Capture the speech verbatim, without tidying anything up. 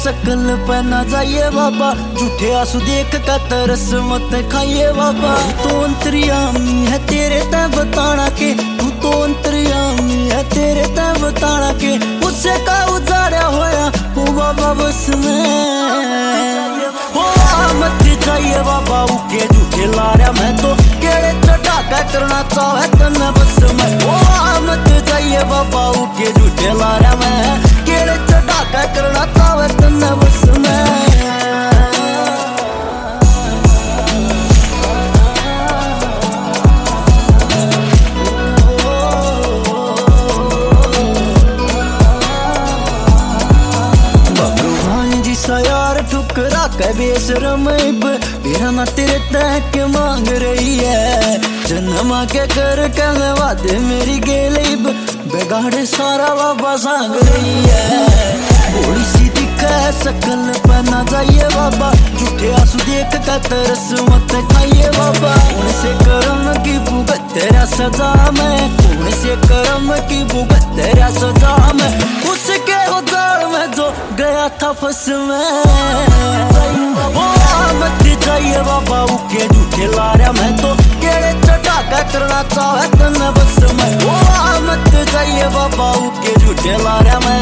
शकल पे ना जाइए बाबा, झूठे आंसू देख का तरस मत खाइए बाबा। तू तो अंतर्यामी है तेरे तय बताना के, तू तो अंतर्यामी है तेरे तय बताना के, उससे का उजाड़ा होया वो बाबा बस में हो मत जाइए बाबा। उके झूठे लारा मैं तो केड़े चढ़ा के करना चाहे तन्ने बस में हो मत जाइए बाबा। उके झूठे लारा मैं केड़े चढ़ा के करना चाहे तन्ने बस में। यार ठुकरा के बेशरम मेरा ना तेरे तक मांग रही है, जन्म के कर के वादे मेरी गेलिब बेगाड़े सारा बाबा सांग रही है। थोड़ी सी दिखे शकल पे ना जाइए बाबा, झूठे आंसू देख का तरस मत खाइए बाबा। कौन से कर्म की भुगत तेरा सजा में, कौन से कर्म की भुगत तेरा सजा में, उसके उदार में जो गया था फंस में। मत जाइए बाबा उके झूठे लारा मैं तो केड़े चढ़ा के करना चाहे तन्ने बस में। मत जाइए बाबा उके झूठे लारा मैं